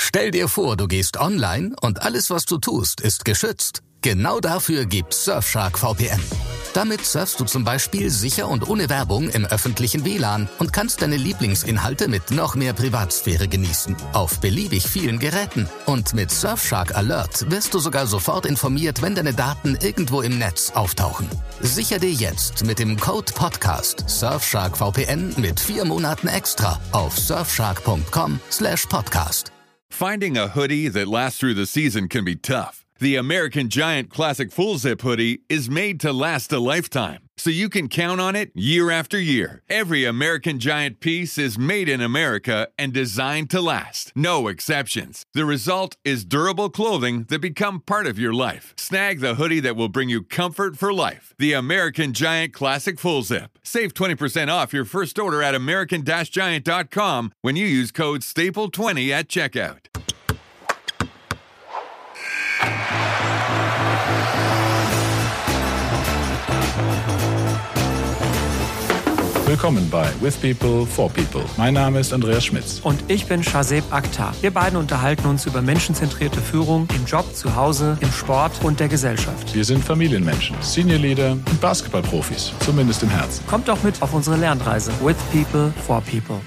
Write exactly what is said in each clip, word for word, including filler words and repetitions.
Stell dir vor, du gehst online und alles, was du tust, ist geschützt. Genau dafür gibt's Surfshark V P N. Damit surfst du zum Beispiel sicher und ohne Werbung im öffentlichen W L A N und kannst deine Lieblingsinhalte mit noch mehr Privatsphäre genießen. Auf beliebig vielen Geräten. Und mit Surfshark Alert wirst du sogar sofort informiert, wenn deine Daten irgendwo im Netz auftauchen. Sicher dir jetzt mit dem Code Podcast Surfshark V P N mit vier Monaten extra auf surfshark.com slash podcast. Finding a hoodie that lasts through the season can be tough. The American Giant Classic Full Zip hoodie is made to last a lifetime, so you can count on it year after year. Every American Giant piece is made in America and designed to last. No exceptions. The result is durable clothing that become part of your life. Snag the hoodie that will bring you comfort for life. The American Giant Classic Full Zip. Save twenty percent off your first order at american giant dot com when you use code staple twenty at checkout. Willkommen bei With People for People. Mein Name ist Andreas Schmitz. Und ich bin Shazeb Akhtar. Wir beiden unterhalten uns über menschenzentrierte Führung im Job, zu Hause, im Sport und der Gesellschaft. Wir sind Familienmenschen, Senior Leader und Basketballprofis, zumindest im Herzen. Kommt doch mit auf unsere Lernreise. With People for People.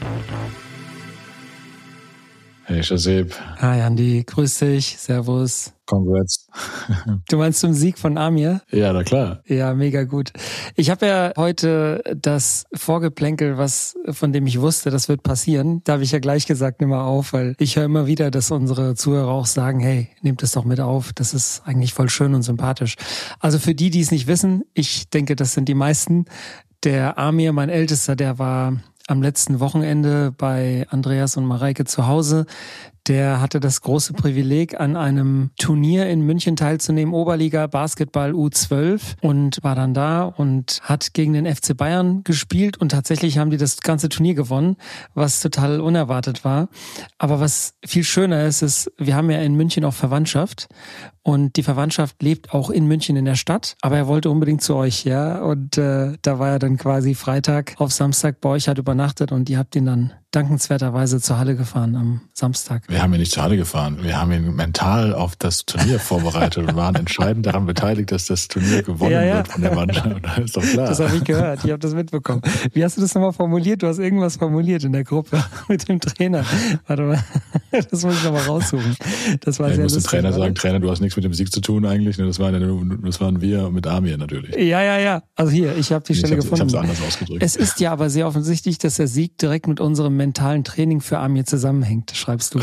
Hey Shazeb. Hi Andi, grüß dich, servus. Congrats. Du meinst zum Sieg von Amir? Ja, na klar. Ja, mega gut. Ich habe ja heute das Vorgeplänkel, was von dem ich wusste, das wird passieren. Da habe ich ja gleich gesagt, nimm mal auf, weil ich höre immer wieder, dass unsere Zuhörer auch sagen, hey, nehmt das doch mit auf. Das ist eigentlich voll schön und sympathisch. Also für die, die es nicht wissen, ich denke, das sind die meisten. Der Amir, mein Ältester, der war am letzten Wochenende bei Andreas und Mareike zu Hause. Der hatte das große Privileg, an einem Turnier in München teilzunehmen, Oberliga Basketball U zwölf, und war dann da und hat gegen den F C Bayern gespielt und tatsächlich haben die das ganze Turnier gewonnen, was total unerwartet war. Aber was viel schöner ist, ist, wir haben ja in München auch Verwandtschaft und die Verwandtschaft lebt auch in München in der Stadt, aber er wollte unbedingt zu euch, ja, und äh, da war er dann quasi Freitag auf Samstag bei euch, hat übernachtet und ihr habt ihn dann dankenswerterweise zur Halle gefahren am Samstag. Wir haben ihn nicht zur Halle gefahren. Wir haben ihn mental auf das Turnier vorbereitet und waren entscheidend daran beteiligt, dass das Turnier gewonnen ja, ja. wird von der Mannschaft. Das ist doch klar. Das habe ich gehört. Ich habe das mitbekommen. Wie hast du das nochmal formuliert? Du hast irgendwas formuliert in der Gruppe mit dem Trainer. Warte mal, das muss ich nochmal raussuchen. Das war ja, sehr lustig. Ich muss dem Trainer sagen, Trainer, du hast nichts mit dem Sieg zu tun eigentlich. Das waren, das waren wir mit Amir natürlich. Ja, ja, ja. Also hier, ich habe die Stelle ich gefunden. Ich habe es anders ausgedrückt. Es ist ja aber sehr offensichtlich, dass der Sieg direkt mit unserem mentalen Training für Amir zusammenhängt, schreibst du.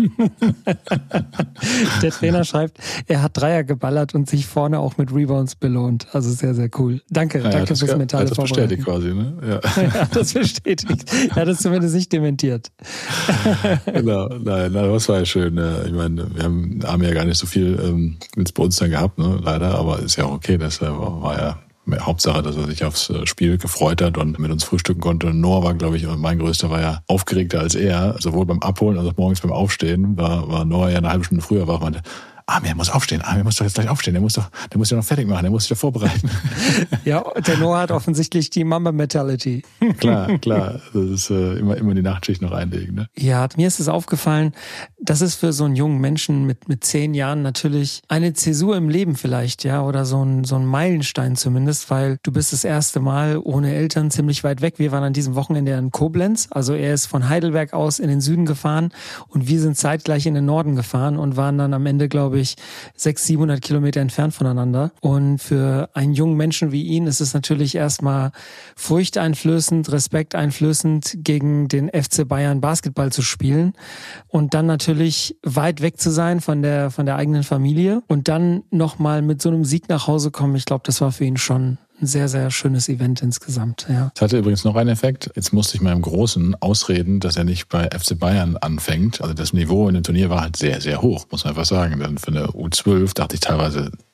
Der Trainer schreibt, er hat Dreier geballert und sich vorne auch mit Rebounds belohnt. Also sehr, sehr cool. Danke, ja, danke fürs mentale das Vorbereiten. Das bestätigt quasi, ne? Ja. Ja, das bestätigt. Er hat es zumindest nicht dementiert. Genau, nein, nein, das war ja schön. Ich meine, wir haben Amir ja gar nicht so viel ähm, jetzt bei uns dann gehabt, ne? Leider, aber ist ja auch okay, das war, war ja Hauptsache, dass er sich aufs Spiel gefreut hat und mit uns frühstücken konnte. Noah war, glaube ich, mein Größter war ja aufgeregter als er. Sowohl beim Abholen als auch morgens beim Aufstehen war, war Noah ja eine halbe Stunde früher wach und meinte, Amir muss aufstehen, Amir muss doch jetzt gleich aufstehen, der muss doch, der muss ja noch fertig machen, der muss sich doch vorbereiten. Ja, der Noah hat offensichtlich die Mamba-Mentality. Klar, klar, das ist äh, immer, immer die Nachtschicht noch einlegen, ne? Ja, mir ist es aufgefallen, das ist für so einen jungen Menschen mit, mit zehn Jahren natürlich eine Zäsur im Leben vielleicht, ja, oder so ein, so ein Meilenstein zumindest, weil du bist das erste Mal ohne Eltern ziemlich weit weg. Wir waren an diesem Wochenende in Koblenz, also er ist von Heidelberg aus in den Süden gefahren und wir sind zeitgleich in den Norden gefahren und waren dann am Ende, glaube ich, sechshundert, siebenhundert Kilometer entfernt voneinander. Und für einen jungen Menschen wie ihn ist es natürlich erstmal furchteinflößend, respekteinflößend, gegen den F C Bayern Basketball zu spielen und dann natürlich weit weg zu sein von der von der eigenen Familie und dann nochmal mit so einem Sieg nach Hause kommen. Ich glaube, das war für ihn schon ein sehr, sehr schönes Event insgesamt, ja. Es hatte übrigens noch einen Effekt. Jetzt musste ich meinem Großen ausreden, dass er nicht bei F C Bayern anfängt. Also das Niveau in dem Turnier war halt sehr, sehr hoch, muss man einfach sagen. Dann für eine U zwölf dachte ich teilweise,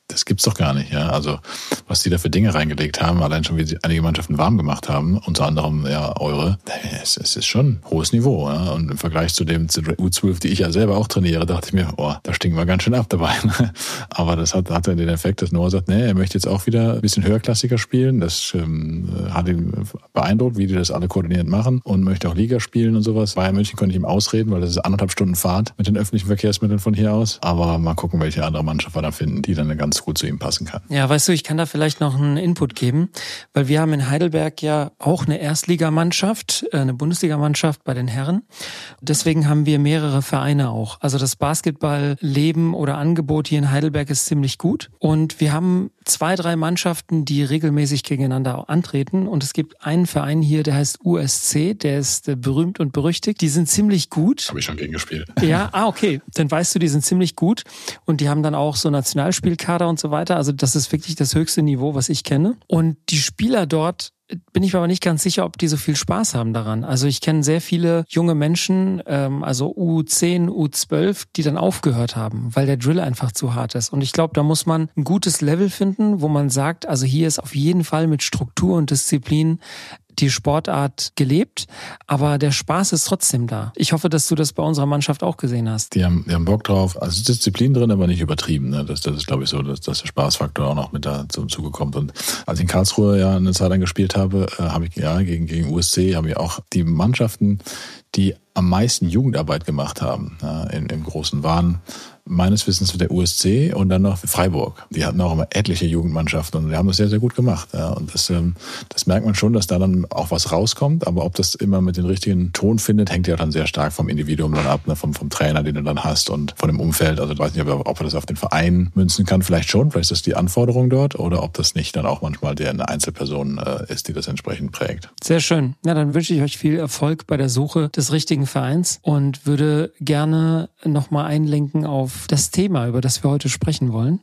das gibt's doch gar nicht, ja. Also, was die da für Dinge reingelegt haben, allein schon, wie sie einige Mannschaften warm gemacht haben, unter anderem ja eure, es, es ist schon hohes Niveau, ja. Und im Vergleich zu dem zu der U zwölf, die ich ja selber auch trainiere, dachte ich mir, oh, da stinken wir ganz schön ab dabei. Aber das hat, hat den Effekt, dass Noah sagt, nee, er möchte jetzt auch wieder ein bisschen höherklassiger spielen. Das ähm, hat ihn beeindruckt, wie die das alle koordinierend machen und möchte auch Liga spielen und sowas. Bayern München konnte ich ihm ausreden, weil das ist anderthalb Stunden Fahrt mit den öffentlichen Verkehrsmitteln von hier aus. Aber mal gucken, welche andere Mannschaft wir da finden, die dann ganz gut zu ihm passen kann. Ja, weißt du, ich kann da vielleicht noch einen Input geben, weil wir haben in Heidelberg ja auch eine Erstligamannschaft, eine Bundesligamannschaft bei den Herren. Deswegen haben wir mehrere Vereine auch. Also das Basketballleben oder Angebot hier in Heidelberg ist ziemlich gut. Und wir haben zwei, drei Mannschaften, die regelmäßig gegeneinander antreten. Und es gibt einen Verein hier, der heißt U S C, der ist berühmt und berüchtigt. Die sind ziemlich gut. Habe ich schon gegen gespielt. Ja, ah, okay. Dann weißt du, die sind ziemlich gut. Und die haben dann auch so Nationalspielkader und so weiter. Also das ist wirklich das höchste Niveau, was ich kenne. Und die Spieler dort, bin ich mir aber nicht ganz sicher, ob die so viel Spaß haben daran. Also ich kenne sehr viele junge Menschen, ähm, also U zehn, U zwölf, die dann aufgehört haben, weil der Drill einfach zu hart ist. Und ich glaube, da muss man ein gutes Level finden, wo man sagt, also hier ist auf jeden Fall mit Struktur und Disziplin die Sportart gelebt, aber der Spaß ist trotzdem da. Ich hoffe, dass du das bei unserer Mannschaft auch gesehen hast. Die haben, die haben Bock drauf. Also Disziplin drin, aber nicht übertrieben. Ne? Das, das ist, glaube ich, so, dass, dass der Spaßfaktor auch noch mit da zum Zuge kommt. Und als ich in Karlsruhe ja eine Zeit lang gespielt habe, äh, habe ich ja gegen, gegen U S C, habe ich auch die Mannschaften, die am meisten Jugendarbeit gemacht haben, ja, in, im Großen waren meines Wissens der U S C und dann noch Freiburg. Die hatten auch immer etliche Jugendmannschaften und die haben das sehr, sehr gut gemacht. Ja. Und das, ähm, das merkt man schon, dass da dann auch was rauskommt. Aber ob das immer mit den richtigen Ton findet, hängt ja dann sehr stark vom Individuum dann ab, ne, vom, vom Trainer, den du dann hast und von dem Umfeld. Also ich weiß nicht, ob, ob man das auf den Verein münzen kann. Vielleicht schon, vielleicht ist das die Anforderung dort oder ob das nicht dann auch manchmal der eine Einzelperson äh, ist, die das entsprechend prägt. Sehr schön. Ja, dann wünsche ich euch viel Erfolg bei der Suche des richtigen Vereins und würde gerne nochmal einlenken auf das Thema, über das wir heute sprechen wollen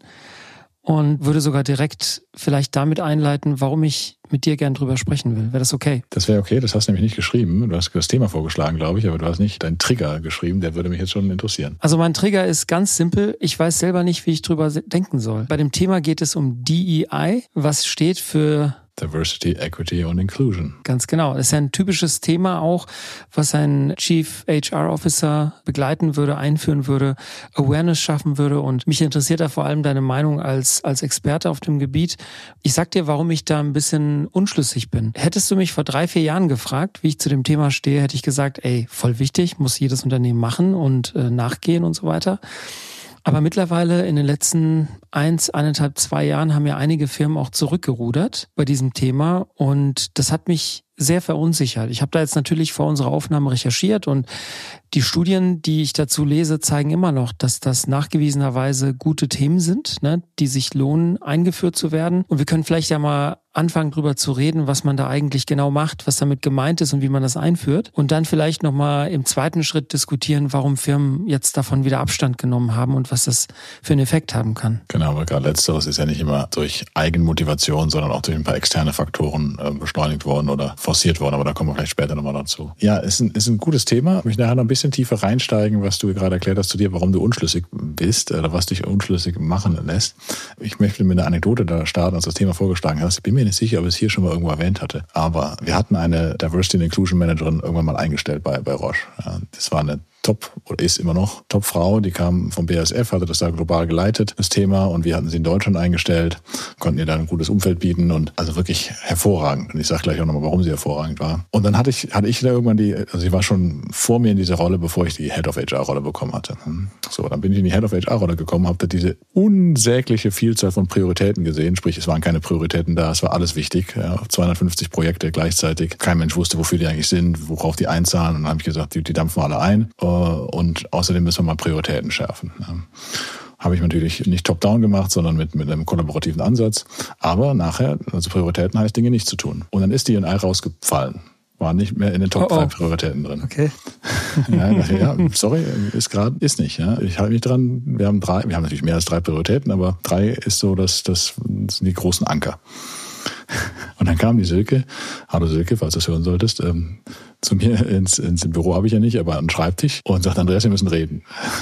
und würde sogar direkt vielleicht damit einleiten, warum ich mit dir gern drüber sprechen will. Wäre das okay? Das wäre okay, das hast du nämlich nicht geschrieben. Du hast das Thema vorgeschlagen, glaube ich, aber du hast nicht deinen Trigger geschrieben, der würde mich jetzt schon interessieren. Also mein Trigger ist ganz simpel, ich weiß selber nicht, wie ich drüber denken soll. Bei dem Thema geht es um D E I, was steht für Diversity, Equity und Inclusion. Ganz genau. Das ist ja ein typisches Thema auch, was ein Chief H R Officer begleiten würde, einführen würde, Awareness schaffen würde. Und mich interessiert da vor allem deine Meinung als, als Experte auf dem Gebiet. Ich sag dir, warum ich da ein bisschen unschlüssig bin. Hättest du mich vor drei, vier Jahren gefragt, wie ich zu dem Thema stehe, hätte ich gesagt, ey, voll wichtig, muss jedes Unternehmen machen und äh, nachgehen und so weiter. Aber mittlerweile in den letzten eins, eineinhalb, zwei Jahren haben ja einige Firmen auch zurückgerudert bei diesem Thema und das hat mich sehr verunsichert. Ich habe da jetzt natürlich vor unserer Aufnahme recherchiert und die Studien, die ich dazu lese, zeigen immer noch, dass das nachgewiesenerweise gute Themen sind, ne, die sich lohnen, eingeführt zu werden. Und wir können vielleicht ja mal anfangen, drüber zu reden, was man da eigentlich genau macht, was damit gemeint ist und wie man das einführt. Und dann vielleicht nochmal im zweiten Schritt diskutieren, warum Firmen jetzt davon wieder Abstand genommen haben und was das für einen Effekt haben kann. Genau, aber gerade Letzteres ist ja nicht immer durch Eigenmotivation, sondern auch durch ein paar externe Faktoren äh, beschleunigt worden oder forciert worden. Aber da kommen wir vielleicht später nochmal dazu. Ja, ist ein, ist ein gutes Thema. Ich möchte nachher noch ein bisschen tiefer reinsteigen, was du gerade erklärt hast zu dir, warum du unschlüssig bist oder was dich unschlüssig machen lässt. Ich möchte mit einer Anekdote da starten, als du das Thema vorgeschlagen hast. Ich bin mir nicht sicher, ob ich es hier schon mal irgendwo erwähnt hatte. Aber wir hatten eine Diversity and Inclusion Managerin irgendwann mal eingestellt bei, bei Roche. Ja, das war eine Top, oder ist immer noch Top-Frau, die kam vom B A S F, hatte das da global geleitet, das Thema, und wir hatten sie in Deutschland eingestellt, konnten ihr da ein gutes Umfeld bieten und also wirklich hervorragend. Und ich sage gleich auch nochmal, warum sie hervorragend war. Und dann hatte ich, hatte ich da irgendwann die, also sie war schon vor mir in dieser Rolle, bevor ich die Head of H R-Rolle bekommen hatte. So, dann bin ich in die Head of H R-Rolle gekommen, habe da diese unsägliche Vielzahl von Prioritäten gesehen, sprich, es waren keine Prioritäten da, es war alles wichtig, ja, zweihundertfünfzig Projekte gleichzeitig, kein Mensch wusste, wofür die eigentlich sind, worauf die einzahlen, und dann habe ich gesagt, die, die dampfen alle ein. Und außerdem müssen wir mal Prioritäten schärfen. Habe ich natürlich nicht top-down gemacht, sondern mit, mit einem kollaborativen Ansatz. Aber nachher, also Prioritäten heißt, Dinge nicht zu tun. Und dann ist die D and I rausgefallen. War nicht mehr in den Top drei oh, oh. Prioritäten drin. Okay. Ja, ja, sorry, ist gerade, ist nicht. Ja. Ich halte mich dran, wir haben drei, wir haben natürlich mehr als drei Prioritäten, aber drei ist so, dass das sind die großen Anker. Und dann kam die Silke, hallo Silke, falls du das hören solltest, ähm, zu mir ins, ins Büro habe ich ja nicht, aber an den Schreibtisch und sagt, Andreas, wir müssen reden.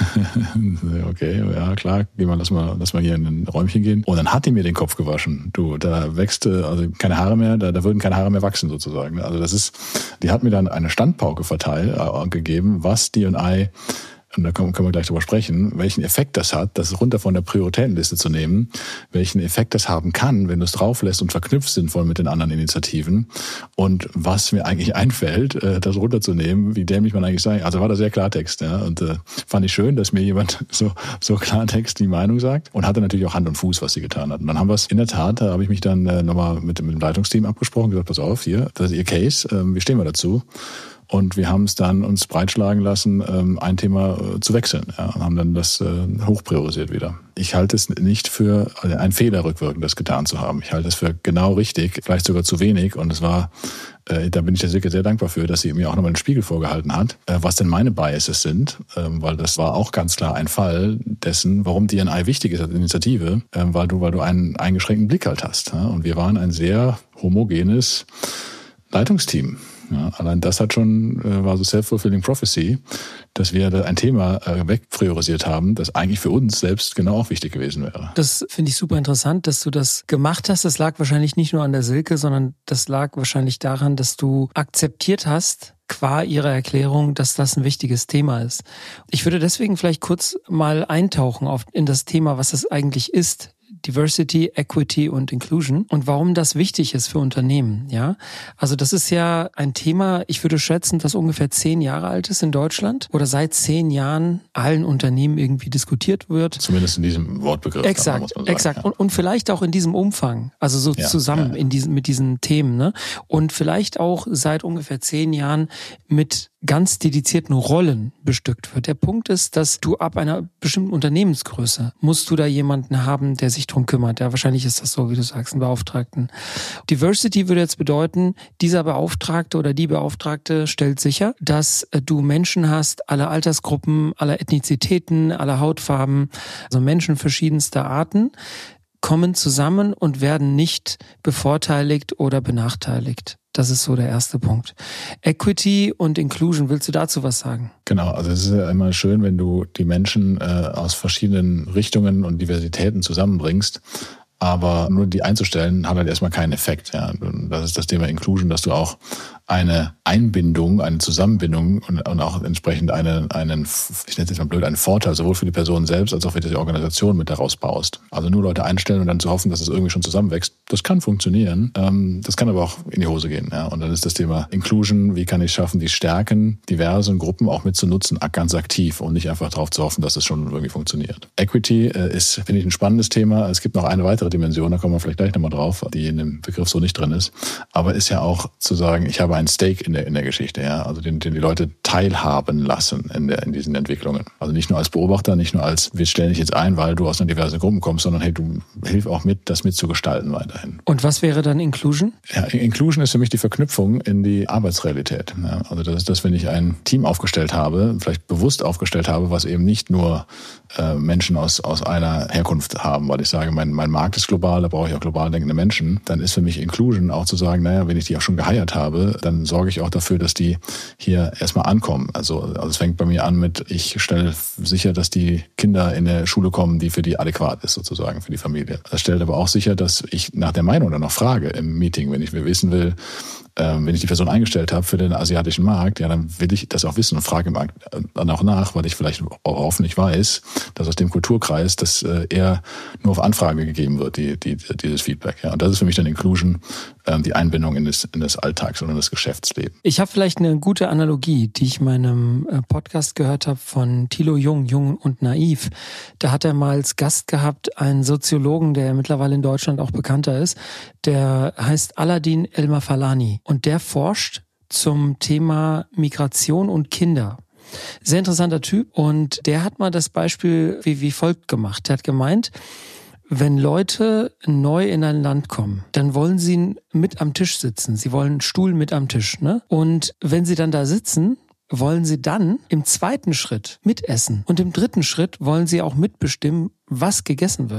Okay, ja klar, geh mal, lass mal, lass mal hier in ein Räumchen gehen. Und dann hat die mir den Kopf gewaschen. Du, da wächst also keine Haare mehr, da, da würden keine Haare mehr wachsen sozusagen. Also das ist, die hat mir dann eine Standpauke verteilt, äh, gegeben, was D und I, und da können wir gleich drüber sprechen, welchen Effekt das hat, das runter von der Prioritätenliste zu nehmen, welchen Effekt das haben kann, wenn du es drauf lässt und verknüpft sinnvoll mit den anderen Initiativen und was mir eigentlich einfällt, das runterzunehmen, wie dämlich man eigentlich sein. Also war das sehr Klartext, ja, und äh, fand ich schön, dass mir jemand so so Klartext die Meinung sagt und hatte natürlich auch Hand und Fuß, was sie getan hat. Und dann haben wir es in der Tat, da habe ich mich dann äh, nochmal mit, mit dem Leitungsteam abgesprochen, gesagt, pass auf, hier, das ist Ihr Case, äh, wie stehen wir dazu? Und wir haben es dann uns breitschlagen lassen, ein Thema zu wechseln. Ja, und haben dann das hochpriorisiert wieder. Ich halte es nicht für einen Fehler, rückwirkend das getan zu haben. Ich halte es für genau richtig, vielleicht sogar zu wenig. Und es war, da bin ich der Silke sehr dankbar für, dass sie mir auch nochmal den Spiegel vorgehalten hat, was denn meine Biases sind. Weil das war auch ganz klar ein Fall dessen, warum D und I wichtig ist als Initiative, weil du, weil du einen eingeschränkten Blick halt hast. Und wir waren ein sehr homogenes Leitungsteam. Ja, allein das hat schon, äh, war so self-fulfilling prophecy, dass wir da ein Thema äh, wegpriorisiert haben, das eigentlich für uns selbst genau auch wichtig gewesen wäre. Das finde ich super interessant, dass du das gemacht hast. Das lag wahrscheinlich nicht nur an der Silke, sondern das lag wahrscheinlich daran, dass du akzeptiert hast, qua ihrer Erklärung, dass das ein wichtiges Thema ist. Ich würde deswegen vielleicht kurz mal eintauchen auf, in das Thema, was es eigentlich ist. Diversity, Equity und Inclusion und warum das wichtig ist für Unternehmen, ja. Also das ist ja ein Thema, ich würde schätzen, das ungefähr zehn Jahre alt ist in Deutschland oder seit zehn Jahren allen Unternehmen irgendwie diskutiert wird. Zumindest in diesem Wortbegriff. Exakt, muss man sagen, exakt. Ja. Und, und vielleicht auch in diesem Umfang, also so ja, zusammen ja, ja. in diesen, mit diesen Themen, ne. Und vielleicht auch seit ungefähr zehn Jahren mit ganz dedizierten Rollen bestückt wird. Der Punkt ist, dass du ab einer bestimmten Unternehmensgröße musst du da jemanden haben, der sich drum kümmert. Ja, wahrscheinlich ist das so, wie du sagst, einen Beauftragten. Diversity würde jetzt bedeuten, dieser Beauftragte oder die Beauftragte stellt sicher, dass du Menschen hast, aller Altersgruppen, aller Ethnizitäten, aller Hautfarben, also Menschen verschiedenster Arten, kommen zusammen und werden nicht bevorteiligt oder benachteiligt. Das ist so der erste Punkt. Equity und Inclusion, willst du dazu was sagen? Genau, also es ist ja immer schön, wenn du die Menschen äh, aus verschiedenen Richtungen und Diversitäten zusammenbringst. Aber nur die einzustellen, hat halt erstmal keinen Effekt. Ja. Und das ist das Thema Inclusion, dass du auch eine Einbindung, eine Zusammenbindung und, und auch entsprechend einen, einen, ich nenne es jetzt mal blöd, einen Vorteil sowohl für die Person selbst als auch für die Organisation mit daraus baust. Also nur Leute einstellen und dann zu hoffen, dass es irgendwie schon zusammenwächst, das kann funktionieren. Ähm, das kann aber auch in die Hose gehen. Ja. Und dann ist das Thema Inclusion, wie kann ich schaffen, die Stärken diversen Gruppen auch mitzunutzen, ganz aktiv und nicht einfach darauf zu hoffen, dass es schon irgendwie funktioniert. Equity äh, ist, finde ich, ein spannendes Thema. Es gibt noch eine weitere Dimension, da kommen wir vielleicht gleich nochmal drauf, die in dem Begriff so nicht drin ist. Aber ist ja auch zu sagen, ich habe ein Stake in der in der Geschichte, ja, also den, den die Leute teilhaben lassen in der in diesen Entwicklungen. Also nicht nur als Beobachter, nicht nur als wir stellen dich jetzt ein, weil du aus einer diversen Gruppen kommst, sondern hey, du hilf auch mit, das mitzugestalten weiterhin. Und was wäre dann Inclusion? Ja, Inclusion ist für mich die Verknüpfung in die Arbeitsrealität. Ja, also das ist das, wenn ich ein Team aufgestellt habe, vielleicht bewusst aufgestellt habe, was eben nicht nur äh, Menschen aus aus einer Herkunft haben, weil ich sage, mein mein Markt ist global, da brauche ich auch global denkende Menschen. Dann ist für mich Inclusion auch zu sagen, naja, wenn ich die auch schon geheiert habe, dann sorge ich auch dafür, dass die hier erstmal ankommen. Also, also es fängt bei mir an mit, ich stelle sicher, dass die Kinder in eine Schule kommen, die für die adäquat ist, sozusagen, für die Familie. Das stellt aber auch sicher, dass ich nach der Meinung dann noch frage im Meeting, wenn ich wissen will, ähm, wenn ich die Person eingestellt habe für den asiatischen Markt, ja, dann will ich das auch wissen und frage im Markt dann auch nach, weil ich vielleicht auch hoffentlich weiß, dass aus dem Kulturkreis das äh, eher nur auf Anfrage gegeben wird, die, die, dieses Feedback. Ja. Und das ist für mich dann Inclusion, ähm, die Einbindung in das, in das Alltags- und in das Geschäftsleben. Ich habe vielleicht eine gute Analogie, die ich meinem Podcast gehört habe von Thilo Jung, Jung und Naiv. Da hat er mal als Gast gehabt einen Soziologen, der mittlerweile in Deutschland auch bekannter ist. Der heißt Aladin El-Mafalani und der forscht zum Thema Migration und Kinder. Sehr interessanter Typ und der hat mal das Beispiel wie, wie folgt gemacht. Er hat gemeint, wenn Leute neu in ein Land kommen, dann wollen sie mit am Tisch sitzen. Sie wollen einen Stuhl mit am Tisch, ne? Und wenn sie dann da sitzen, wollen sie dann im zweiten Schritt mitessen. Und im dritten Schritt wollen sie auch mitbestimmen, was gegessen wird.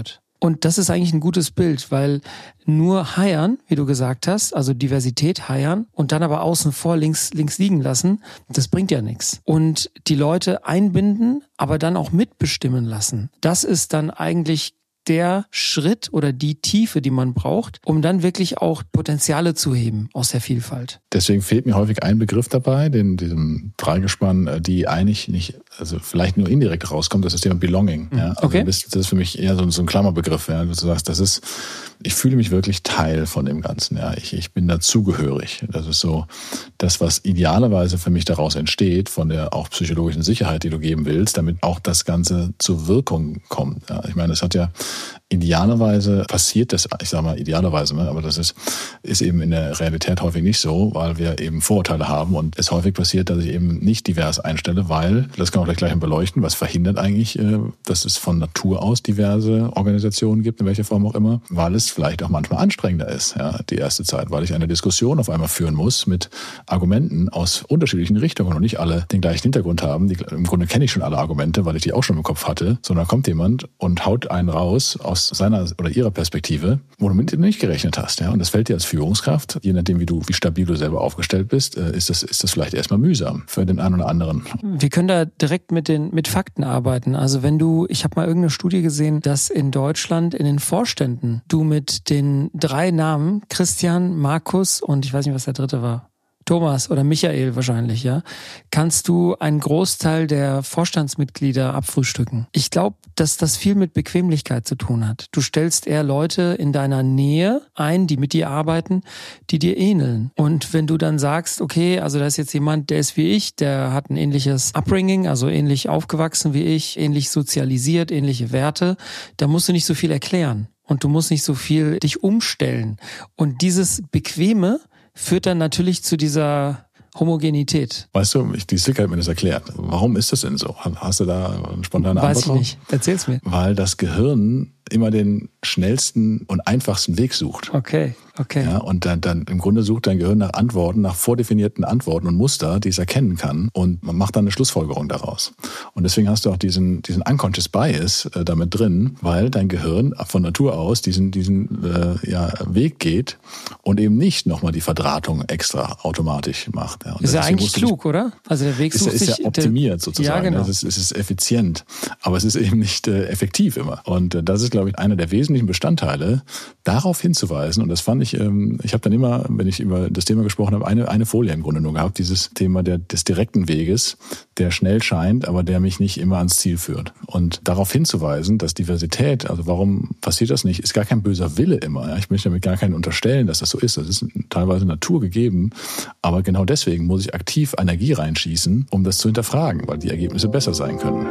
Und das ist eigentlich ein gutes Bild, weil nur heiern, wie du gesagt hast, also Diversität heiern und dann aber außen vor links, links liegen lassen, das bringt ja nichts. Und die Leute einbinden, aber dann auch mitbestimmen lassen. Das ist dann eigentlich der Schritt oder die Tiefe, die man braucht, um dann wirklich auch Potenziale zu heben aus der Vielfalt. Deswegen fehlt mir häufig ein Begriff dabei, den diesem Dreigespann, die eigentlich nicht, also vielleicht nur indirekt rauskommt, das ist das Thema Belonging. Ja? Also okay. das, das ist für mich eher so, so ein Klammerbegriff. Ja? Du sagst, das ist, ich fühle mich wirklich Teil von dem Ganzen. Ja? Ich, ich bin dazugehörig. Das ist so das, was idealerweise für mich daraus entsteht, von der auch psychologischen Sicherheit, die du geben willst, damit auch das Ganze zur Wirkung kommt. Ja? Ich meine, es hat ja idealerweise passiert das, ich sage mal idealerweise, aber das ist, ist eben in der Realität häufig nicht so, weil wir eben Vorurteile haben und es häufig passiert, dass ich eben nicht divers einstelle, weil, das kann man vielleicht gleich beleuchten, was verhindert eigentlich, dass es von Natur aus diverse Organisationen gibt, in welcher Form auch immer, weil es vielleicht auch manchmal anstrengender ist, ja, die erste Zeit, weil ich eine Diskussion auf einmal führen muss mit Argumenten aus unterschiedlichen Richtungen und nicht alle den gleichen Hintergrund haben. Die, im Grunde kenne ich schon alle Argumente, weil ich die auch schon im Kopf hatte, sondern kommt jemand und haut einen raus aus seiner oder ihrer Perspektive, wo du mit nicht gerechnet hast. Ja? Und das fällt dir als Führungskraft, je nachdem, wie du, wie stabil du selber aufgestellt bist, ist das, ist das vielleicht erstmal mühsam für den einen oder anderen. Wir können da direkt mit den, mit Fakten arbeiten. Also wenn du, ich habe mal irgendeine Studie gesehen, dass in Deutschland in den Vorständen du mit den drei Namen, Christian, Markus und ich weiß nicht, was der dritte war, Thomas oder Michael wahrscheinlich, ja, kannst du einen Großteil der Vorstandsmitglieder abfrühstücken. Ich glaube, dass das viel mit Bequemlichkeit zu tun hat. Du stellst eher Leute in deiner Nähe ein, die mit dir arbeiten, die dir ähneln. Und wenn du dann sagst, okay, also da ist jetzt jemand, der ist wie ich, der hat ein ähnliches Upbringing, also ähnlich aufgewachsen wie ich, ähnlich sozialisiert, ähnliche Werte, da musst du nicht so viel erklären. Und du musst nicht so viel dich umstellen. Und dieses Bequeme führt dann natürlich zu dieser Homogenität. Weißt du, die Silke hat mir das erklärt. Warum ist das denn so? Hast du da eine spontane Weiß Antwort? Weiß ich nicht. Erzähl's mir. Weil das Gehirn immer den schnellsten und einfachsten Weg sucht. Okay, okay. Ja, und dann, dann im Grunde sucht dein Gehirn nach Antworten, nach vordefinierten Antworten und Muster, die es erkennen kann. Und man macht dann eine Schlussfolgerung daraus. Und deswegen hast du auch diesen, diesen unconscious bias äh, damit drin, weil dein Gehirn von Natur aus diesen, diesen äh, ja, Weg geht und eben nicht nochmal die Verdrahtung extra automatisch macht. Ja, und ist ja eigentlich klug, oder? Also der Weg sucht ist, sich... Ist ja optimiert sozusagen. Ja, genau. Es ist, es ist effizient, aber es ist eben nicht äh, effektiv immer. Und äh, das ist, glaube ich, einer der wesentlichen Bestandteile, darauf hinzuweisen. Und das fand ich, ähm, ich habe dann immer, wenn ich über das Thema gesprochen habe, eine, eine Folie im Grunde nur gehabt, dieses Thema der, des direkten Weges, der schnell scheint, aber der mich nicht immer ans Ziel führt. Und darauf hinzuweisen, dass Diversität, also warum passiert das nicht, ist gar kein böser Wille immer. Ja? Ich möchte damit gar keinen unterstellen, dass das so ist. Das ist teilweise naturgegeben, aber genau deswegen muss ich aktiv Energie reinschießen, um das zu hinterfragen, weil die Ergebnisse besser sein können.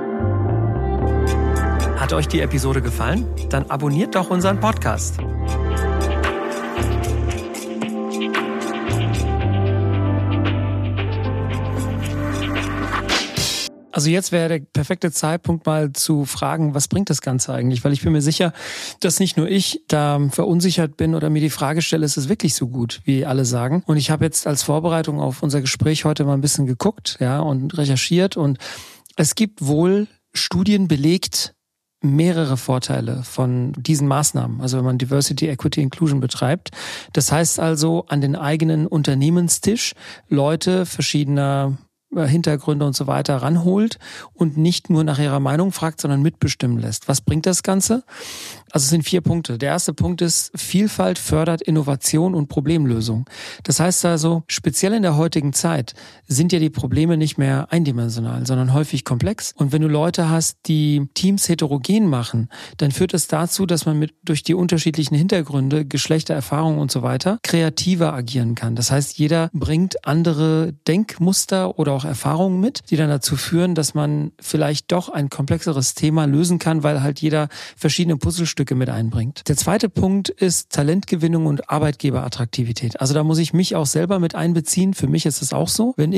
Hat euch die Episode gefallen? Dann abonniert doch unseren Podcast. Also jetzt wäre der perfekte Zeitpunkt mal zu fragen, was bringt das Ganze eigentlich? Weil ich bin mir sicher, dass nicht nur ich da verunsichert bin oder mir die Frage stelle, ist es wirklich so gut, wie alle sagen? Und ich habe jetzt als Vorbereitung auf unser Gespräch heute mal ein bisschen geguckt, ja, und recherchiert und es gibt wohl Studien belegt, mehrere Vorteile von diesen Maßnahmen, also wenn man Diversity, Equity, Inclusion betreibt. Das heißt also, an den eigenen Unternehmenstisch Leute verschiedener Hintergründe und so weiter ranholt und nicht nur nach ihrer Meinung fragt, sondern mitbestimmen lässt. Was bringt das Ganze? Also es sind vier Punkte. Der erste Punkt ist, Vielfalt fördert Innovation und Problemlösung. Das heißt also, speziell in der heutigen Zeit sind ja die Probleme nicht mehr eindimensional, sondern häufig komplex. Und wenn du Leute hast, die Teams heterogen machen, dann führt es dazu, dass man mit durch die unterschiedlichen Hintergründe, Geschlechter, Erfahrungen und so weiter kreativer agieren kann. Das heißt, jeder bringt andere Denkmuster oder auch Erfahrungen mit, die dann dazu führen, dass man vielleicht doch ein komplexeres Thema lösen kann, weil halt jeder verschiedene Puzzlestücke mit einbringt. Der zweite Punkt ist Talentgewinnung und Arbeitgeberattraktivität. Also da muss ich mich auch selber mit einbeziehen. Für mich ist es auch so. Wenn ich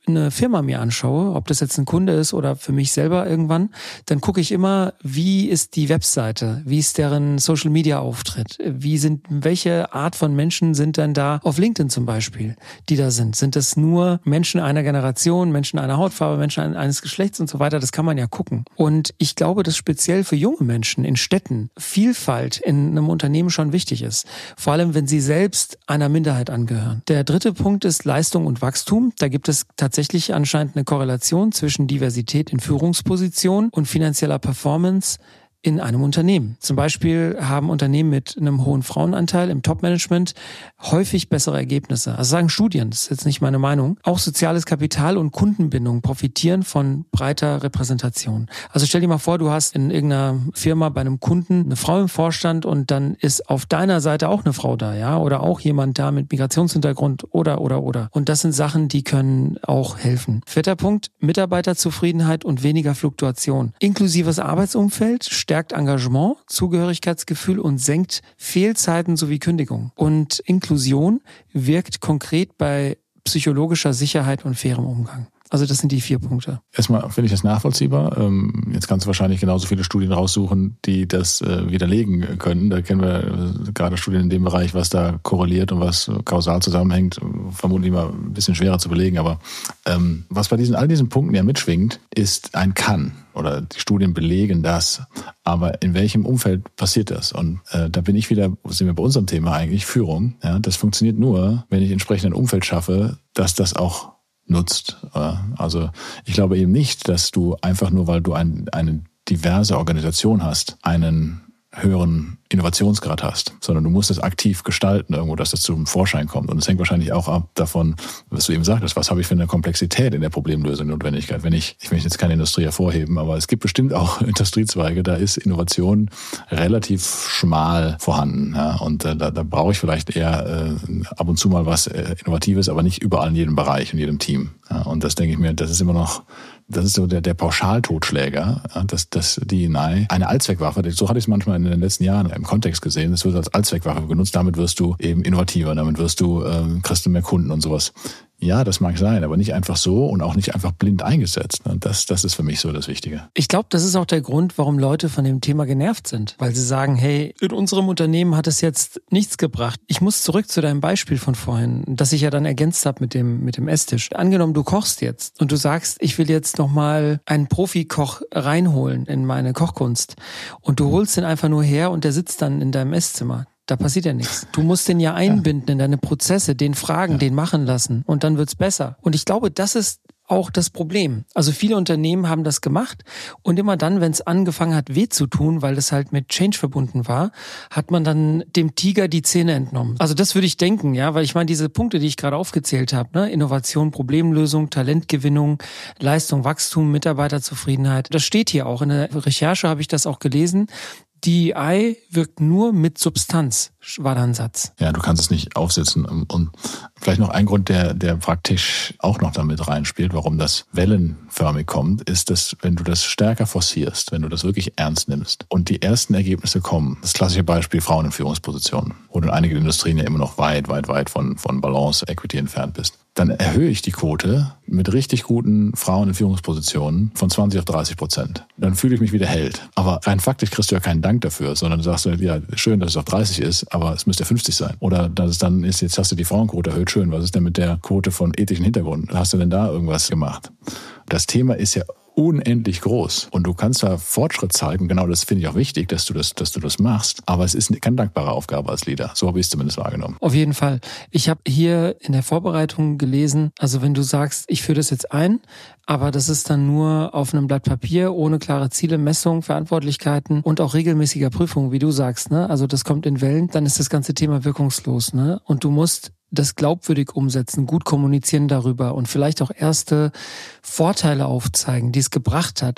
eine Firma mir anschaue, ob das jetzt ein Kunde ist oder für mich selber irgendwann, dann gucke ich immer, wie ist die Webseite, wie ist deren Social-Media-Auftritt, wie sind, welche Art von Menschen sind denn da auf LinkedIn zum Beispiel, die da sind. Sind das nur Menschen einer Generation, Menschen einer Hautfarbe, Menschen eines Geschlechts und so weiter? Das kann man ja gucken. Und ich glaube, dass speziell für junge Menschen in Städten Vielfalt in einem Unternehmen schon wichtig ist. Vor allem, wenn sie selbst einer Minderheit angehören. Der dritte Punkt ist Leistung und Wachstum. Da gibt es tatsächlich anscheinend eine Korrelation zwischen Diversität in Führungspositionen und finanzieller Performance in einem Unternehmen. Zum Beispiel haben Unternehmen mit einem hohen Frauenanteil im Top-Management häufig bessere Ergebnisse. Also sagen Studien, das ist jetzt nicht meine Meinung. Auch soziales Kapital und Kundenbindung profitieren von breiter Repräsentation. Also stell dir mal vor, du hast in irgendeiner Firma bei einem Kunden eine Frau im Vorstand und dann ist auf deiner Seite auch eine Frau da, ja, oder auch jemand da mit Migrationshintergrund oder, oder, oder. Und das sind Sachen, die können auch helfen. Vierter Punkt, Mitarbeiterzufriedenheit und weniger Fluktuation. Inklusives Arbeitsumfeld stärkt Engagement, Zugehörigkeitsgefühl und senkt Fehlzeiten sowie Kündigung. Und Inklusion wirkt konkret bei psychologischer Sicherheit und fairem Umgang. Also das sind die vier Punkte. Erstmal finde ich das nachvollziehbar. Jetzt kannst du wahrscheinlich genauso viele Studien raussuchen, die das widerlegen können. Da kennen wir gerade Studien in dem Bereich, was da korreliert und was kausal zusammenhängt. Vermutlich mal ein bisschen schwerer zu belegen. Aber ähm, was bei diesen all diesen Punkten ja mitschwingt, ist ein Kann. Oder die Studien belegen das. Aber in welchem Umfeld passiert das? Und äh, da bin ich wieder, sind wir bei unserem Thema eigentlich, Führung. Ja, das funktioniert nur, wenn ich entsprechend ein Umfeld schaffe, dass das auch nutzt. Also ich glaube eben nicht, dass du einfach nur, weil du ein, eine diverse Organisation hast, einen höheren Innovationsgrad hast, sondern du musst es aktiv gestalten irgendwo, dass das zum Vorschein kommt. Und es hängt wahrscheinlich auch ab davon, was du eben sagtest, was habe ich für eine Komplexität in der Problemlösung Notwendigkeit. Wenn ich, ich möchte jetzt keine Industrie hervorheben, aber es gibt bestimmt auch Industriezweige, da ist Innovation relativ schmal vorhanden. Ja? Und äh, da, da brauche ich vielleicht eher äh, ab und zu mal was äh, Innovatives, aber nicht überall in jedem Bereich, in jedem Team. Ja? Und das denke ich mir, das ist immer noch, das ist so der, der Pauschaltotschläger, ja? dass, dass D and I eine Allzweckwaffe, so hatte ich es manchmal in den letzten Jahren im Kontext gesehen, das wird als Allzweckwaffe genutzt, damit wirst du eben innovativer, damit wirst du, äh, kriegst du mehr Kunden und sowas. Ja, das mag sein, aber nicht einfach so und auch nicht einfach blind eingesetzt. Das, das ist für mich so das Wichtige. Ich glaube, das ist auch der Grund, warum Leute von dem Thema genervt sind. Weil sie sagen, hey, in unserem Unternehmen hat es jetzt nichts gebracht. Ich muss zurück zu deinem Beispiel von vorhin, das ich ja dann ergänzt habe mit dem, mit dem Esstisch. Angenommen, du kochst jetzt und du sagst, ich will jetzt nochmal einen Profikoch reinholen in meine Kochkunst. Und du holst den einfach nur her und der sitzt dann in deinem Esszimmer. Da passiert ja nichts. Du musst den ja einbinden in deine Prozesse, den fragen, ja. den machen lassen und dann wird's besser. Und ich glaube, das ist auch das Problem. Also viele Unternehmen haben das gemacht und immer dann, wenn es angefangen hat, weh zu tun, weil das halt mit Change verbunden war, hat man dann dem Tiger die Zähne entnommen. Also das würde ich denken, ja, weil ich meine, diese Punkte, die ich gerade aufgezählt habe, ne, Innovation, Problemlösung, Talentgewinnung, Leistung, Wachstum, Mitarbeiterzufriedenheit, das steht hier auch. In der Recherche habe ich das auch gelesen. D E I wirkt nur mit Substanz, war da ein Satz. Ja, du kannst es nicht aufsetzen. Und vielleicht noch ein Grund, der, der praktisch auch noch damit reinspielt, warum das wellenförmig kommt, ist, dass wenn du das stärker forcierst, wenn du das wirklich ernst nimmst und die ersten Ergebnisse kommen, das klassische Beispiel Frauen in Führungspositionen, wo du in einigen Industrien ja immer noch weit, weit, weit von, von Balance, Equity entfernt bist, dann erhöhe ich die Quote mit richtig guten Frauen in Führungspositionen von zwanzig auf dreißig Prozent. Dann fühle ich mich wie der Held. Aber rein faktisch kriegst du ja keinen Dank dafür, sondern du sagst, ja, schön, dass es auf dreißig ist, aber es müsste fünfzig sein. Oder dass es dann ist, jetzt hast du die Frauenquote erhöht, schön, was ist denn mit der Quote von ethischen Hintergrund? Hast du denn da irgendwas gemacht? Das Thema ist ja unendlich groß. Und du kannst da Fortschritt zeigen. Genau das finde ich auch wichtig, dass du das, dass du das machst. Aber es ist keine dankbare Aufgabe als Leader. So habe ich es zumindest wahrgenommen. Auf jeden Fall. Ich habe hier in der Vorbereitung gelesen, also wenn du sagst, ich führe das jetzt ein, aber das ist dann nur auf einem Blatt Papier, ohne klare Ziele, Messung, Verantwortlichkeiten und auch regelmäßiger Prüfung, wie du sagst, ne? Also das kommt in Wellen, dann ist das ganze Thema wirkungslos, ne? Und du musst das glaubwürdig umsetzen, gut kommunizieren darüber und vielleicht auch erste Vorteile aufzeigen, die es gebracht hat. Und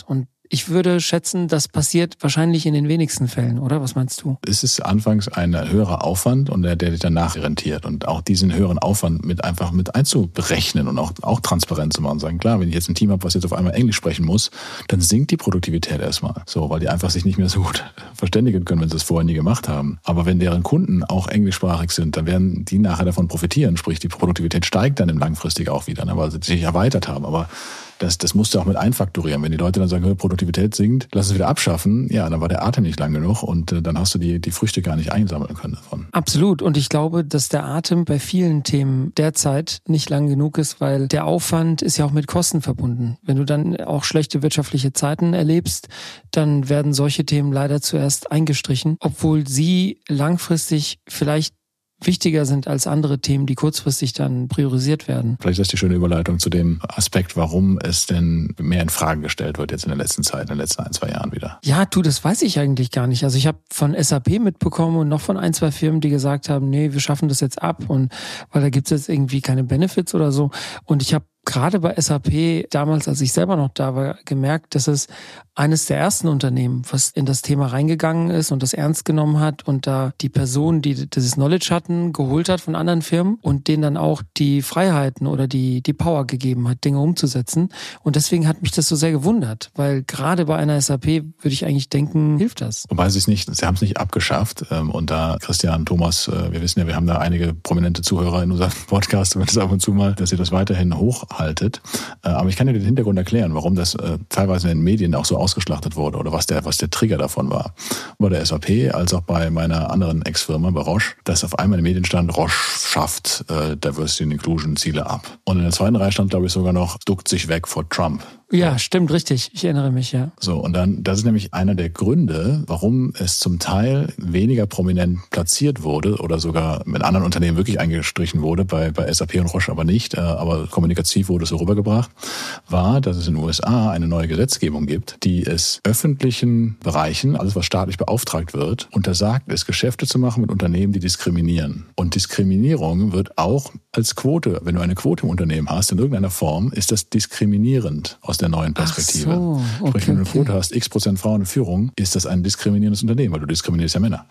Ich würde schätzen, das passiert wahrscheinlich in den wenigsten Fällen, oder? Was meinst du? Es ist anfangs ein höherer Aufwand und der, der dich danach rentiert. Und auch diesen höheren Aufwand mit einfach mit einzuberechnen und auch, auch transparent zu machen. Sagen, klar, wenn ich jetzt ein Team habe, was jetzt auf einmal Englisch sprechen muss, dann sinkt die Produktivität erstmal. So, weil die einfach sich nicht mehr so gut verständigen können, wenn sie es vorher nie gemacht haben. Aber wenn deren Kunden auch englischsprachig sind, dann werden die nachher davon profitieren. Sprich, die Produktivität steigt dann im langfristig auch wieder, ne, weil sie sich erweitert haben. Aber Das, das musst du auch mit einfaktorieren. Wenn die Leute dann sagen, Produktivität sinkt, lass es wieder abschaffen, ja, dann war der Atem nicht lang genug und äh, dann hast du die, die Früchte gar nicht einsammeln können davon. Absolut. Und ich glaube, dass der Atem bei vielen Themen derzeit nicht lang genug ist, weil der Aufwand ist ja auch mit Kosten verbunden. Wenn du dann auch schlechte wirtschaftliche Zeiten erlebst, dann werden solche Themen leider zuerst eingestrichen, obwohl sie langfristig vielleicht wichtiger sind als andere Themen, die kurzfristig dann priorisiert werden. Vielleicht ist das die schöne Überleitung zu dem Aspekt, warum es denn mehr in Frage gestellt wird jetzt in der letzten Zeit, in den letzten ein, zwei Jahren wieder. Ja, du, das weiß ich eigentlich gar nicht. Also ich habe von S A P mitbekommen und noch von ein, zwei Firmen, die gesagt haben, nee, wir schaffen das jetzt ab und weil da gibt es jetzt irgendwie keine Benefits oder so. Und ich habe gerade bei S A P, damals, als ich selber noch da war, gemerkt, dass es eines der ersten Unternehmen, was in das Thema reingegangen ist und das ernst genommen hat und da die Personen, die dieses Knowledge hatten, geholt hat von anderen Firmen und denen dann auch die Freiheiten oder die die Power gegeben hat, Dinge umzusetzen. Und deswegen hat mich das so sehr gewundert, weil gerade bei einer S A P würde ich eigentlich denken, hilft das. Wobei sie es nicht, sie haben es nicht abgeschafft. Und da Christian, Thomas, wir wissen ja, wir haben da einige prominente Zuhörer in unserem Podcast, zumindest ab und zu mal, dass ihr das weiterhin hochhaltet. Aber ich kann dir den Hintergrund erklären, warum das teilweise in den Medien auch so ausgeschlachtet wurde oder was der, was der Trigger davon war. Bei der S A P als auch bei meiner anderen Ex-Firma, bei Roche, dass auf einmal in den Medien stand, Roche schafft äh, Diversity and Inclusion Ziele ab. Und in der zweiten Reihe stand, glaube ich, sogar noch, duckt sich weg vor Trump. Ja, stimmt, richtig. Ich erinnere mich, ja. So, und dann, das ist nämlich einer der Gründe, warum es zum Teil weniger prominent platziert wurde oder sogar mit anderen Unternehmen wirklich eingestrichen wurde, bei, bei S A P und Roche aber nicht, aber kommunikativ wurde es so rübergebracht, war, dass es in den U S A eine neue Gesetzgebung gibt, die es öffentlichen Bereichen, alles was staatlich beauftragt wird, untersagt ist, Geschäfte zu machen mit Unternehmen, die diskriminieren. Und Diskriminierung wird auch als Quote, wenn du eine Quote im Unternehmen hast, in irgendeiner Form, ist das diskriminierend aus der neuen Perspektive. Ach so, okay, Sprich, wenn du eine Quote okay. hast, x Prozent Frauen in Führung, ist das ein diskriminierendes Unternehmen, weil du diskriminierst ja Männer.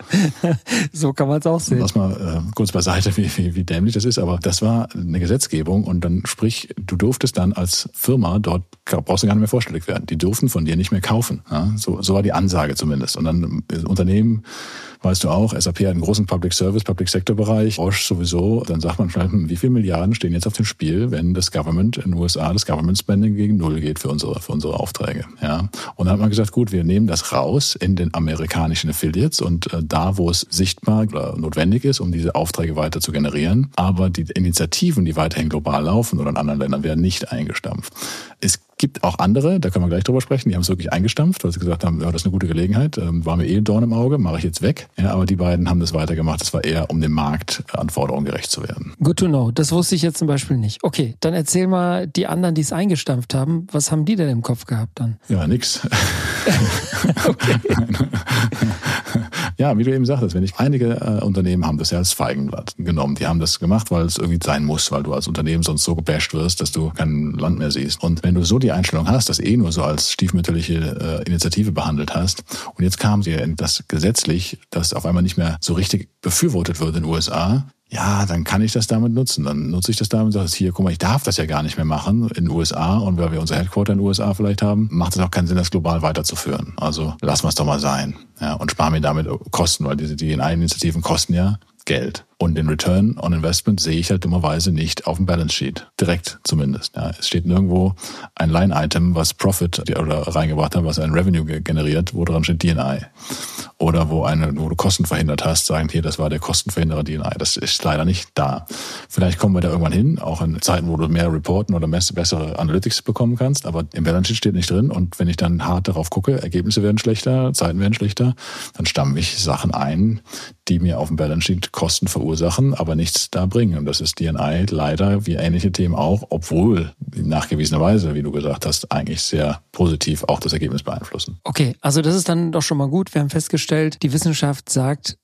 So kann man es auch sehen. Lass mal äh, kurz beiseite, wie, wie, wie dämlich das ist, aber das war eine Gesetzgebung und dann sprich, du durftest dann als Firma, dort brauchst du gar nicht mehr vorstellig werden. Die durften von dir nicht mehr kaufen. Ja? So, so war die Ansage zumindest. Und dann äh, Unternehmen, weißt du auch, S A P hat einen großen Public Service, Public Sector Bereich, Roche sowieso, dann sagt man schnell, wie viele Milliarden stehen jetzt auf dem Spiel, wenn das Government in den U S A, das Government Spending gegen Null geht für unsere, für unsere Aufträge. Ja. Und dann hat man gesagt, gut, wir nehmen das raus in den amerikanischen Affiliates und äh, da, wo es sichtbar oder notwendig ist, um diese Aufträge weiter zu generieren. Aber die Initiativen, die weiterhin global laufen oder in anderen Ländern, werden nicht eingestampft. Es gibt auch andere, da können wir gleich drüber sprechen, die haben es wirklich eingestampft, weil sie gesagt haben, ja, das ist eine gute Gelegenheit, war mir eh ein Dorn im Auge, mache ich jetzt weg. Ja, aber die beiden haben das weitergemacht, das war eher, um dem Marktanforderungen gerecht zu werden. Good to know, das wusste ich jetzt zum Beispiel nicht. Okay, dann erzähl mal die anderen, die es eingestampft haben, was haben die denn im Kopf gehabt dann? Ja, nix. Ja, wie du eben sagtest, wenn ich einige äh, Unternehmen haben das ja als Feigenblatt genommen. Die haben das gemacht, weil es irgendwie sein muss, weil du als Unternehmen sonst so gebasht wirst, dass du kein Land mehr siehst. Und wenn du so die Einstellung hast, das eh nur so als stiefmütterliche äh, Initiative behandelt hast und jetzt kam sie das gesetzlich, das auf einmal nicht mehr so richtig befürwortet wird in den U S A, ja, dann kann ich das damit nutzen. Dann nutze ich das damit und sage, hier, guck mal, ich darf das ja gar nicht mehr machen in den U S A und weil wir unser Headquarter in den U S A vielleicht haben, macht es auch keinen Sinn, das global weiterzuführen. Also lassen wir es doch mal sein. Ja, und sparen mir damit Kosten, weil diese D N I-Initiativen kosten ja Geld. Und den Return on Investment sehe ich halt dummerweise nicht auf dem Balance Sheet. Direkt zumindest. Ja, es steht nirgendwo ein Line-Item, was Profit oder reingebracht hat, was ein Revenue generiert, wo dran steht D N I. Oder wo eine, wo du Kosten verhindert hast, sagen hier, das war der Kostenverhinderer D N I. Das ist leider nicht da. Vielleicht kommen wir da irgendwann hin, auch in Zeiten, wo du mehr reporten oder bessere Analytics bekommen kannst, aber im Balance Sheet steht nicht drin. Und wenn ich dann hart darauf gucke, Ergebnisse werden schlechter, Zeiten werden schlechter, dann stamme ich Sachen ein, die mir auf dem Balance Sheet Kosten verursachen, aber nichts da bringen. Und das ist D N I leider, wie ähnliche Themen auch, obwohl nachgewiesenerweise, wie du gesagt hast, eigentlich sehr positiv auch das Ergebnis beeinflussen. Okay, also das ist dann doch schon mal gut. Wir haben festgestellt, die Wissenschaft sagt,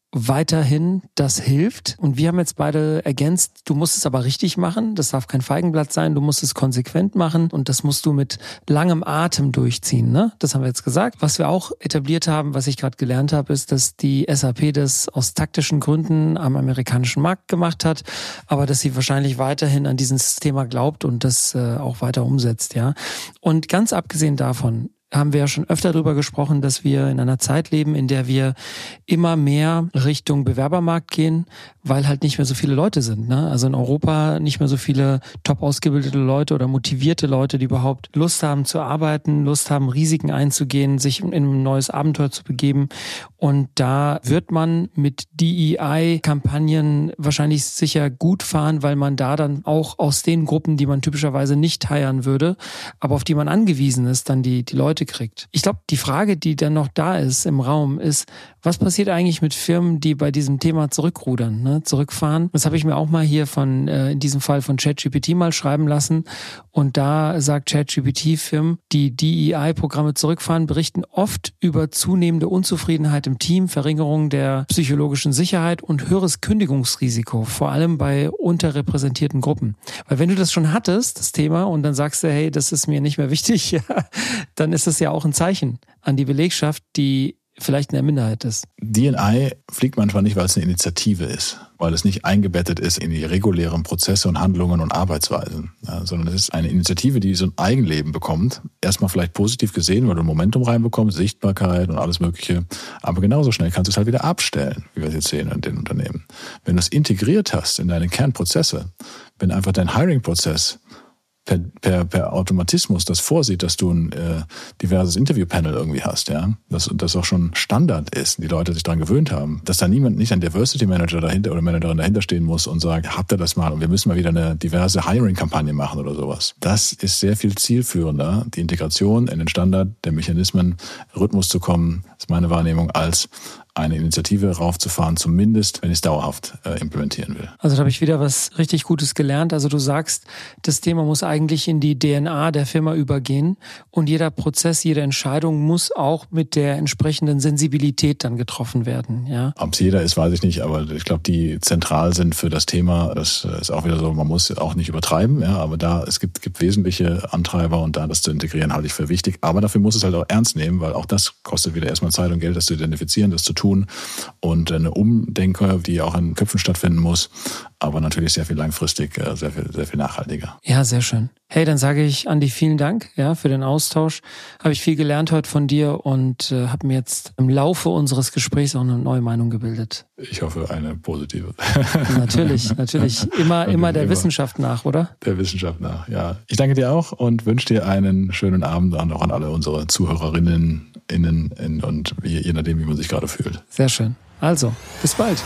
weiterhin das hilft. Und wir haben jetzt beide ergänzt, du musst es aber richtig machen. Das darf kein Feigenblatt sein. Du musst es konsequent machen und das musst du mit langem Atem durchziehen. Ne? Das haben wir jetzt gesagt. Was wir auch etabliert haben, was ich gerade gelernt habe, ist, dass die S A P das aus taktischen Gründen am amerikanischen Markt gemacht hat, aber dass sie wahrscheinlich weiterhin an dieses Thema glaubt und das äh, auch weiter umsetzt. Ja. Und ganz abgesehen davon, haben wir ja schon öfter darüber gesprochen, dass wir in einer Zeit leben, in der wir immer mehr Richtung Bewerbermarkt gehen, weil halt nicht mehr so viele Leute sind. Ne? Also in Europa nicht mehr so viele top ausgebildete Leute oder motivierte Leute, die überhaupt Lust haben zu arbeiten, Lust haben, Risiken einzugehen, sich in ein neues Abenteuer zu begeben. Und da wird man mit D E I-Kampagnen wahrscheinlich sicher gut fahren, weil man da dann auch aus den Gruppen, die man typischerweise nicht hiren würde, aber auf die man angewiesen ist, dann die, die Leute kriegt. Ich glaube, die Frage, die dann noch da ist im Raum, ist, was passiert eigentlich mit Firmen, die bei diesem Thema zurückrudern, ne, zurückfahren? Das habe ich mir auch mal hier von, äh, in diesem Fall von ChatGPT mal schreiben lassen. Und da sagt ChatGPT, Firmen, die D E I-Programme zurückfahren, berichten oft über zunehmende Unzufriedenheit im Team, Verringerung der psychologischen Sicherheit und höheres Kündigungsrisiko, vor allem bei unterrepräsentierten Gruppen. Weil wenn du das schon hattest, das Thema, und dann sagst du, hey, das ist mir nicht mehr wichtig, ja, dann ist das ja auch ein Zeichen an die Belegschaft, die vielleicht in der Minderheit ist. D and I fliegt manchmal nicht, weil es eine Initiative ist, weil es nicht eingebettet ist in die regulären Prozesse und Handlungen und Arbeitsweisen, ja, sondern es ist eine Initiative, die so ein Eigenleben bekommt. Erstmal vielleicht positiv gesehen, weil du Momentum reinbekommst, Sichtbarkeit und alles Mögliche, aber genauso schnell kannst du es halt wieder abstellen, wie wir es jetzt sehen in den Unternehmen. Wenn du es integriert hast in deine Kernprozesse, wenn einfach dein Hiring-Prozess Per, per, per Automatismus das vorsieht, dass du ein äh, diverses Interview-Panel irgendwie hast, ja, dass das auch schon Standard ist, die Leute sich daran gewöhnt haben, dass da niemand, nicht ein Diversity-Manager dahinter oder Managerin dahinter stehen muss und sagt, habt ihr das mal und wir müssen mal wieder eine diverse Hiring-Kampagne machen oder sowas. Das ist sehr viel zielführender, die Integration in den Standard der Mechanismen, Rhythmus zu kommen, ist meine Wahrnehmung, als eine Initiative raufzufahren, zumindest wenn ich es dauerhaft äh, implementieren will. Also da habe ich wieder was richtig Gutes gelernt. Also du sagst, das Thema muss eigentlich in die D N A der Firma übergehen und jeder Prozess, jede Entscheidung muss auch mit der entsprechenden Sensibilität dann getroffen werden. Ja? Ob es jeder ist, weiß ich nicht, aber ich glaube, die zentral sind für das Thema, das ist auch wieder so, man muss auch nicht übertreiben, ja, aber da, es gibt, gibt wesentliche Antreiber und da das zu integrieren, halte ich für wichtig. Aber dafür muss es halt auch ernst nehmen, weil auch das kostet wieder erstmal Zeit und Geld, das zu identifizieren, das zu tun. Und eine Umdenke, die auch in Köpfen stattfinden muss, aber natürlich sehr viel langfristig, sehr viel, sehr viel nachhaltiger. Ja, sehr schön. Hey, dann sage ich Andi vielen Dank, ja, für den Austausch. Habe ich viel gelernt heute von dir und äh, habe mir jetzt im Laufe unseres Gesprächs auch eine neue Meinung gebildet. Ich hoffe, eine positive. Natürlich, natürlich. Immer, immer der immer Wissenschaft nach, oder? Der Wissenschaft nach, ja. Ich danke dir auch und wünsche dir einen schönen Abend und auch an alle unsere Zuhörerinnen innen in, und je, je nachdem, wie man sich gerade fühlt. Sehr schön. Also, bis bald.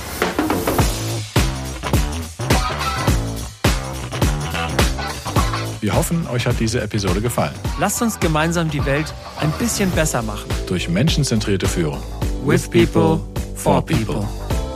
Wir hoffen, euch hat diese Episode gefallen. Lasst uns gemeinsam die Welt ein bisschen besser machen. Durch menschenzentrierte Führung. With people, for people.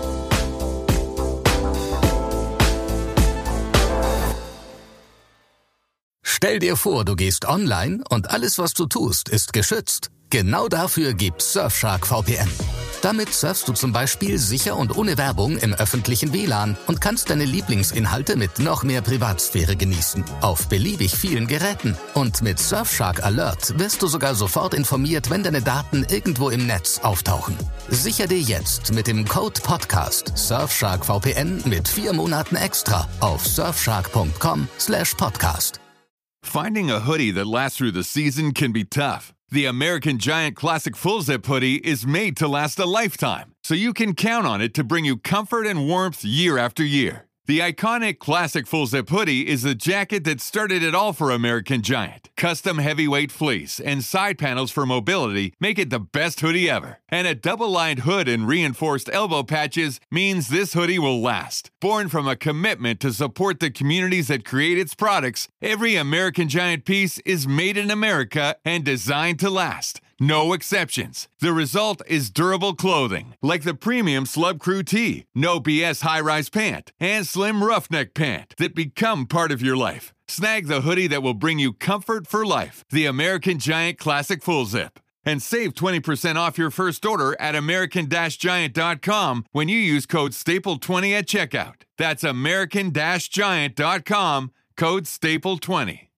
Stell dir vor, du gehst online und alles, was du tust, ist geschützt. Genau dafür gibt's Surfshark V P N. Damit surfst du zum Beispiel sicher und ohne Werbung im öffentlichen W L A N und kannst deine Lieblingsinhalte mit noch mehr Privatsphäre genießen. Auf beliebig vielen Geräten. Und mit Surfshark Alert wirst du sogar sofort informiert, wenn deine Daten irgendwo im Netz auftauchen. Sicher dir jetzt mit dem Code Podcast Surfshark V P N mit vier Monaten extra auf surfshark punkt com slash podcast. Finding a hoodie that lasts through the season can be tough. The American Giant Classic Full Zip Hoodie is made to last a lifetime, so you can count on it to bring you comfort and warmth year after year. The iconic Classic Full Zip Hoodie is the jacket that started it all for American Giant. Custom heavyweight fleece and side panels for mobility make it the best hoodie ever. And a double-lined hood and reinforced elbow patches means this hoodie will last. Born from a commitment to support the communities that create its products, every American Giant piece is made in America and designed to last. No exceptions. The result is durable clothing, like the premium Slub Crew Tee, no B S high-rise pant, and slim roughneck pant that become part of your life. Snag the hoodie that will bring you comfort for life. The American Giant Classic Full Zip. And save twenty percent off your first order at American Giant dot com when you use code staple twenty at checkout. That's American Giant dot com, code staple twenty.